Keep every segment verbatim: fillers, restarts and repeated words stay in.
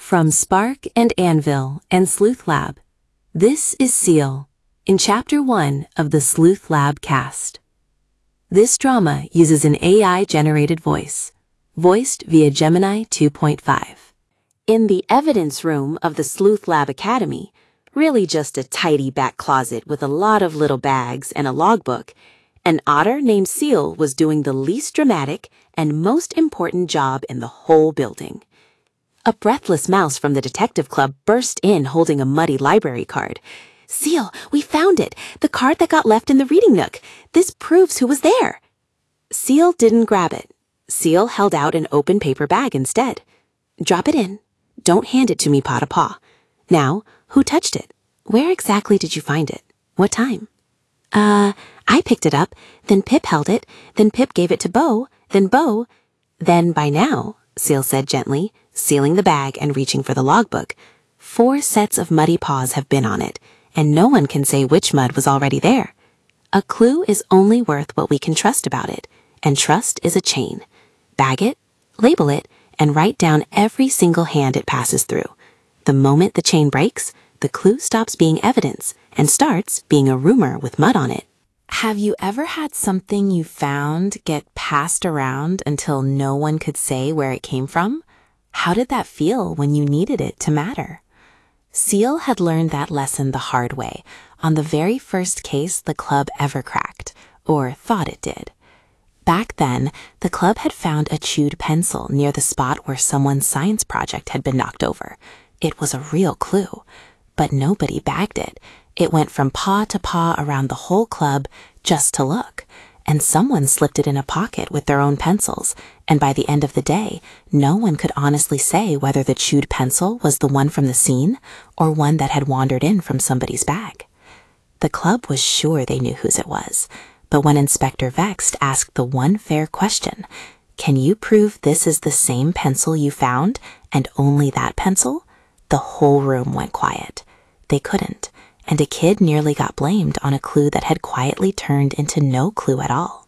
From Spark and Anvil and Sleuth Lab, this is Seal, in Chapter one of the Sleuth Lab cast. This drama uses an A I-generated voice, voiced via Gemini two point five. In the evidence room of the Sleuth Lab Academy, really just a tidy back closet with a lot of little bags and a logbook, an otter named Seal was doing the least dramatic and most important job in the whole building. A breathless mouse from the detective club burst in holding a muddy library card. "Seal, we found it! The card that got left in the reading nook! This proves who was there!" Seal didn't grab it. Seal held out an open paper bag instead. "Drop it in. Don't hand it to me paw to paw. Now, who touched it? Where exactly did you find it? What time?" Uh, I picked it up, then Pip held it, then Pip gave it to Bo, then Bo... Then by now, Seal said gently, sealing the bag and reaching for the logbook, four sets of muddy paws have been on it, and no one can say which mud was already there. A clue is only worth what we can trust about it, and trust is a chain. Bag it, label it, and write down every single hand it passes through. The moment the chain breaks, the clue stops being evidence and starts being a rumor with mud on it. Have you ever had something you found get passed around until no one could say where it came from? How did that feel when you needed it to matter? Seal had learned that lesson the hard way on the very first case the club ever cracked, or thought it did. Back then, the club had found a chewed pencil near the spot where someone's science project had been knocked over. It was a real clue, but nobody bagged it. It went from paw to paw around the whole club just to look, and someone slipped it in a pocket with their own pencils, and by the end of the day, no one could honestly say whether the chewed pencil was the one from the scene or one that had wandered in from somebody's bag. The club was sure they knew whose it was, but when Inspector Vext asked the one fair question, "Can you prove this is the same pencil you found, and only that pencil?" the whole room went quiet. They couldn't, and a kid nearly got blamed on a clue that had quietly turned into no clue at all.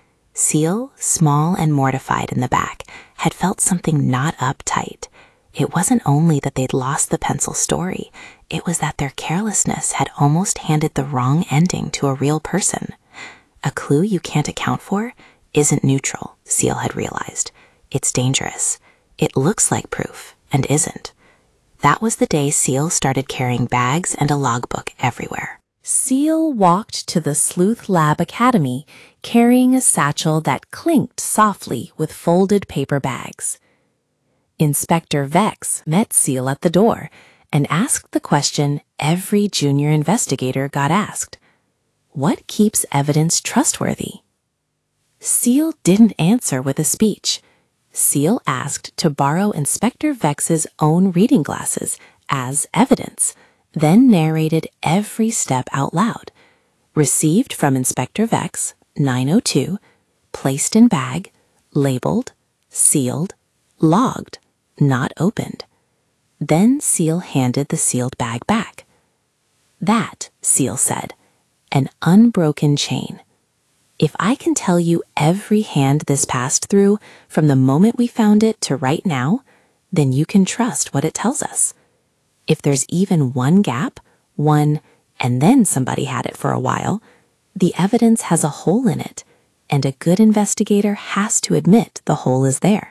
Seal, small and mortified in the back, had felt something not uptight. It wasn't only that they'd lost the pencil story, it was that their carelessness had almost handed the wrong ending to a real person. A clue you can't account for isn't neutral, Seal had realized. It's dangerous. It looks like proof, and isn't. That was the day Seal started carrying bags and a logbook everywhere. Seal walked to the Sleuth Lab Academy carrying a satchel that clinked softly with folded paper bags. Inspector Vex met Seal at the door and asked the question every junior investigator got asked. What keeps evidence trustworthy? Seal didn't answer with a speech. Seal asked to borrow Inspector Vex's own reading glasses as evidence, then narrated every step out loud. Received from Inspector Vex, nine oh two, placed in bag, labeled, sealed, logged, not opened. Then Seal handed the sealed bag back. "That," Seal said, "an unbroken chain. If I can tell you every hand this passed through from the moment we found it to right now, then you can trust what it tells us. If there's even one gap, one, and then somebody had it for a while, the evidence has a hole in it, and a good investigator has to admit the hole is there."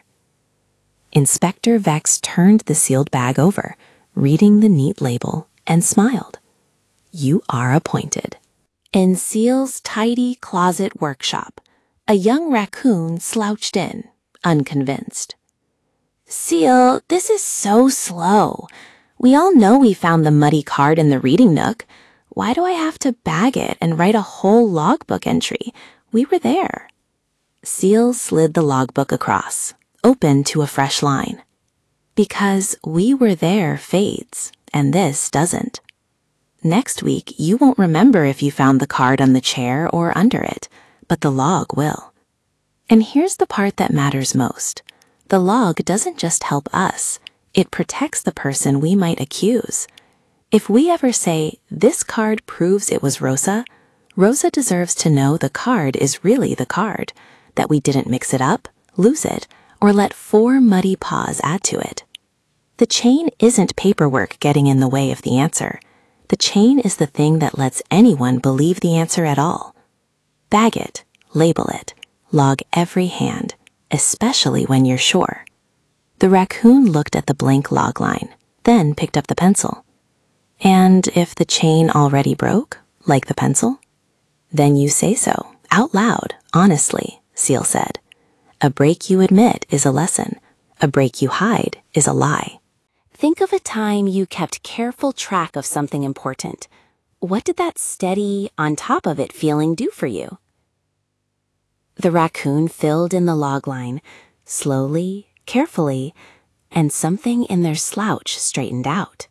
Inspector Vex turned the sealed bag over, reading the neat label, and smiled. "You are appointed." In Seal's tidy closet workshop, a young raccoon slouched in, unconvinced. "Seal, this is so slow. We all know we found the muddy card in the reading nook. Why do I have to bag it and write a whole logbook entry? We were there." Seal slid the logbook across, open to a fresh line. "Because we were there fades, and this doesn't. Next week, you won't remember if you found the card on the chair or under it, but the log will. And here's the part that matters most. The log doesn't just help us, it protects the person we might accuse. If we ever say, 'This card proves it was Rosa,' Rosa deserves to know the card is really the card, that we didn't mix it up, lose it, or let four muddy paws add to it." The chain isn't paperwork getting in the way of the answer. The chain is the thing that lets anyone believe the answer at all. Bag it, label it, log every hand, especially when you're sure. The raccoon looked at the blank log line, then picked up the pencil. And if the chain already broke, like the pencil? Then you say so, out loud, honestly, Seal said. A break you admit is a lesson. A break you hide is a lie. Think of a time you kept careful track of something important. What did that steady, on top of it feeling do for you? The raccoon filled in the log line, slowly, carefully, and something in their slouch straightened out.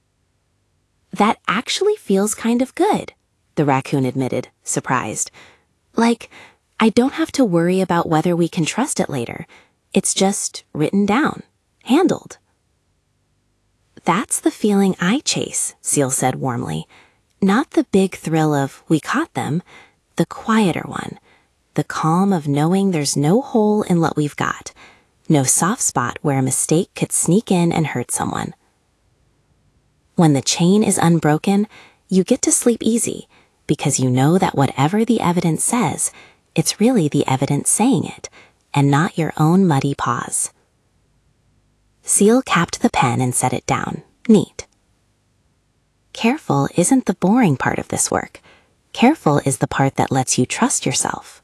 That actually feels kind of good, the raccoon admitted, surprised. Like, I don't have to worry about whether we can trust it later. It's just written down, handled. That's the feeling I chase, Seal said warmly. Not the big thrill of, we caught them, the quieter one, the calm of knowing there's no hole in what we've got, no soft spot where a mistake could sneak in and hurt someone. When the chain is unbroken, you get to sleep easy because you know that whatever the evidence says, it's really the evidence saying it, and not your own muddy paws. Seal capped the pen and set it down, neat. Careful isn't the boring part of this work. Careful is the part that lets you trust yourself.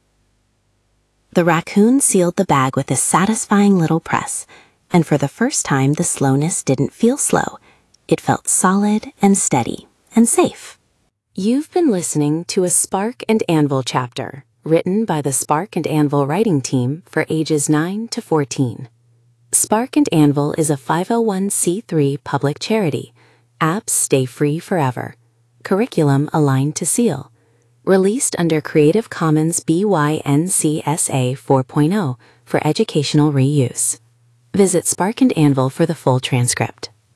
The raccoon sealed the bag with a satisfying little press, and for the first time the slowness didn't feel slow. It felt solid and steady and safe. You've been listening to a Spark and Anvil chapter, written by the Spark and Anvil writing team for ages nine to fourteen. Spark and Anvil is a five oh one c three public charity. Apps stay free forever. Curriculum aligned to Seal. Released under Creative Commons B Y N C S A four point oh for educational reuse. Visit Spark and Anvil for the full transcript.